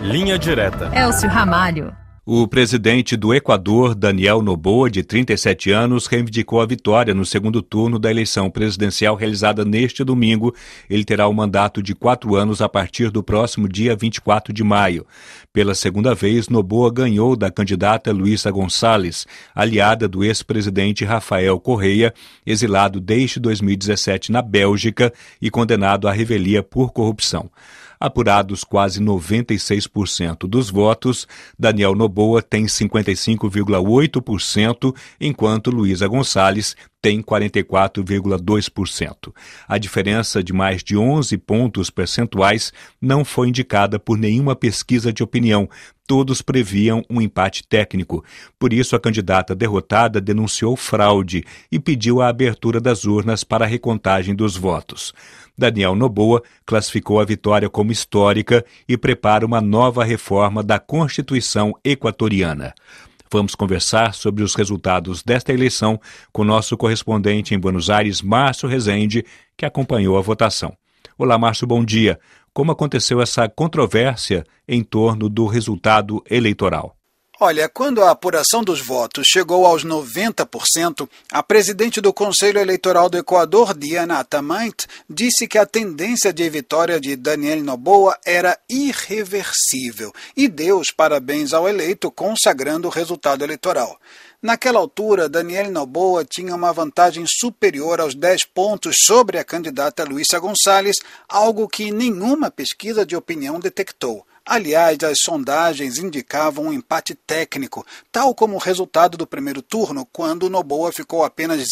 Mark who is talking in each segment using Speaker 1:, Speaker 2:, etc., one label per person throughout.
Speaker 1: Linha Direta.
Speaker 2: Elcio Ramalho.
Speaker 3: O presidente do Equador, Daniel Noboa, de 37 anos, reivindicou a vitória no segundo turno da eleição presidencial realizada neste domingo. Ele terá um mandato de 4 anos a partir do próximo dia 24 de maio. Pela segunda vez, Noboa ganhou da candidata Luísa Gonçalves, aliada do ex-presidente Rafael Correa, exilado desde 2017 na Bélgica e condenado à revelia por corrupção. Apurados quase 96% dos votos, Daniel Noboa tem 55,8%, enquanto Luísa Gonçalves tem 44,2%. A diferença de mais de 11 pontos percentuais não foi indicada por nenhuma pesquisa de opinião. Todos previam um empate técnico. Por isso, a candidata derrotada denunciou fraude e pediu a abertura das urnas para a recontagem dos votos. Daniel Noboa classificou a vitória como histórica e prepara uma nova reforma da Constituição equatoriana. Vamos conversar sobre os resultados desta eleição com nosso correspondente em Buenos Aires, Márcio Rezende, que acompanhou a votação. Olá, Márcio, bom dia. Como aconteceu essa controvérsia em torno do resultado eleitoral?
Speaker 4: Olha, quando a apuração dos votos chegou aos 90%, a presidente do Conselho Eleitoral do Equador, Diana Atamait, disse que a tendência de vitória de Daniel Noboa era irreversível e deu os parabéns ao eleito, consagrando o resultado eleitoral. Naquela altura, Daniel Noboa tinha uma vantagem superior aos 10 pontos sobre a candidata Luísa Gonçalves, algo que nenhuma pesquisa de opinião detectou. Aliás, as sondagens indicavam um empate técnico, tal como o resultado do primeiro turno, quando Noboa ficou apenas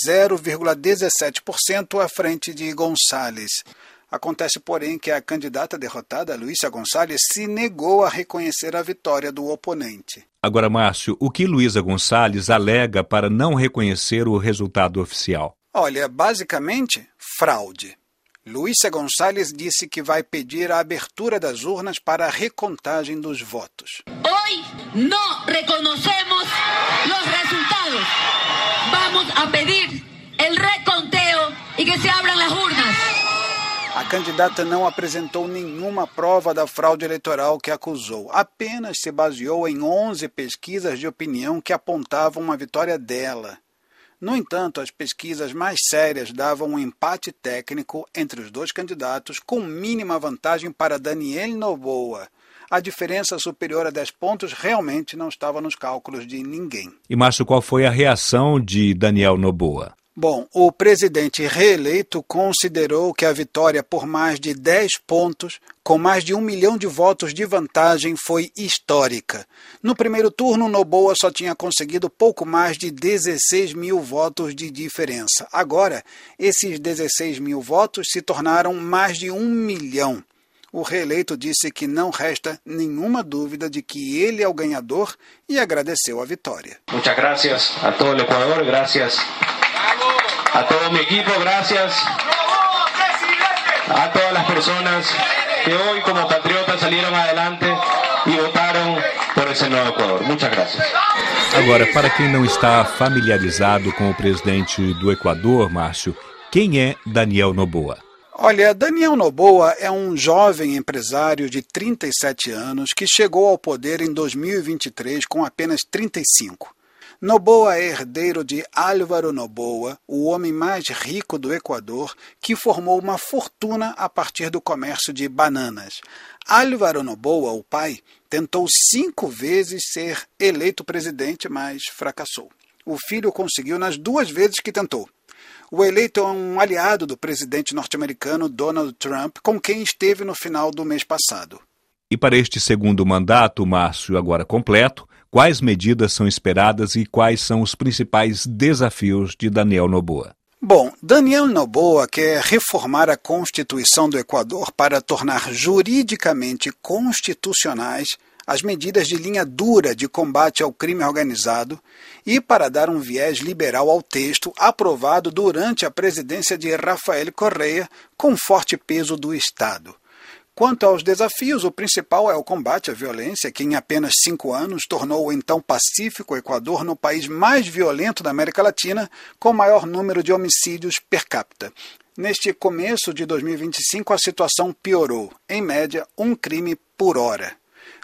Speaker 4: 0,17% à frente de Gonçalves. Acontece, porém, que a candidata derrotada, Luísa Gonçalves, se negou a reconhecer a vitória do oponente.
Speaker 3: Agora, Márcio, o que Luísa Gonçalves alega para não reconhecer o resultado oficial?
Speaker 4: Olha, basicamente, fraude. Luísa Gonçalves disse que vai pedir a abertura das urnas para a recontagem dos votos.
Speaker 5: Hoy no reconocemos los resultados. Vamos a pedir el reconteo y que se abran las urnas.
Speaker 4: A candidata não apresentou nenhuma prova da fraude eleitoral que acusou. Apenas se baseou em 11 pesquisas de opinião que apontavam uma vitória dela. No entanto, as pesquisas mais sérias davam um empate técnico entre os dois candidatos, com mínima vantagem para Daniel Noboa. A diferença superior a 10 pontos realmente não estava nos cálculos de ninguém.
Speaker 3: E, Márcio, qual foi a reação de Daniel Noboa?
Speaker 4: Bom, o presidente reeleito considerou que a vitória por mais de 10 pontos, com mais de 1 milhão de votos de vantagem, foi histórica. No primeiro turno, Noboa só tinha conseguido pouco mais de 16 mil votos de diferença. Agora, esses 16 mil votos se tornaram mais de 1 milhão. O reeleito disse que não resta nenhuma dúvida de que ele é o ganhador e agradeceu a vitória.
Speaker 6: Muchas gracias a todo el Ecuador, gracias a todo mi equipo, gracias a todas las personas que hoy como patriotas salieron adelante y votaron por ese nuevo Ecuador. Muchas gracias.
Speaker 3: Agora, para quem não está familiarizado com o presidente do Equador, Márcio, quem é Daniel Noboa?
Speaker 4: Olha, Daniel Noboa é um jovem empresário de 37 anos que chegou ao poder em 2023 com apenas 35. Noboa é herdeiro de Álvaro Noboa, o homem mais rico do Equador, que formou uma fortuna a partir do comércio de bananas. Álvaro Noboa, o pai, tentou 5 vezes ser eleito presidente, mas fracassou. O filho conseguiu nas 2 vezes que tentou. O eleito é um aliado do presidente norte-americano Donald Trump, com quem esteve no final do mês passado.
Speaker 3: E para este segundo mandato, Márcio, agora completo, quais medidas são esperadas e quais são os principais desafios de Daniel Noboa?
Speaker 4: Bom, Daniel Noboa quer reformar a Constituição do Equador para tornar juridicamente constitucionais as medidas de linha dura de combate ao crime organizado e para dar um viés liberal ao texto aprovado durante a presidência de Rafael Correa, com forte peso do Estado. Quanto aos desafios, o principal é o combate à violência, que em apenas 5 anos tornou o então pacífico Equador no país mais violento da América Latina, com maior número de homicídios per capita. Neste começo de 2025, a situação piorou, em média, um crime por hora.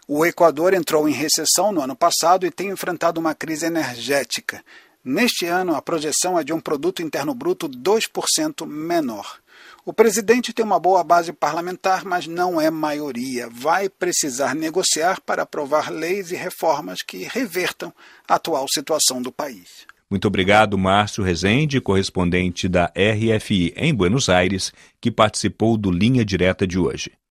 Speaker 4: O Equador entrou em recessão no ano passado e tem enfrentado uma crise energética. Neste ano, a projeção é de um produto interno bruto 2% menor. O presidente tem uma boa base parlamentar, mas não é maioria. Vai precisar negociar para aprovar leis e reformas que revertam a atual situação do país.
Speaker 3: Muito obrigado, Márcio Rezende, correspondente da RFI em Buenos Aires, que participou do Linha Direta de hoje.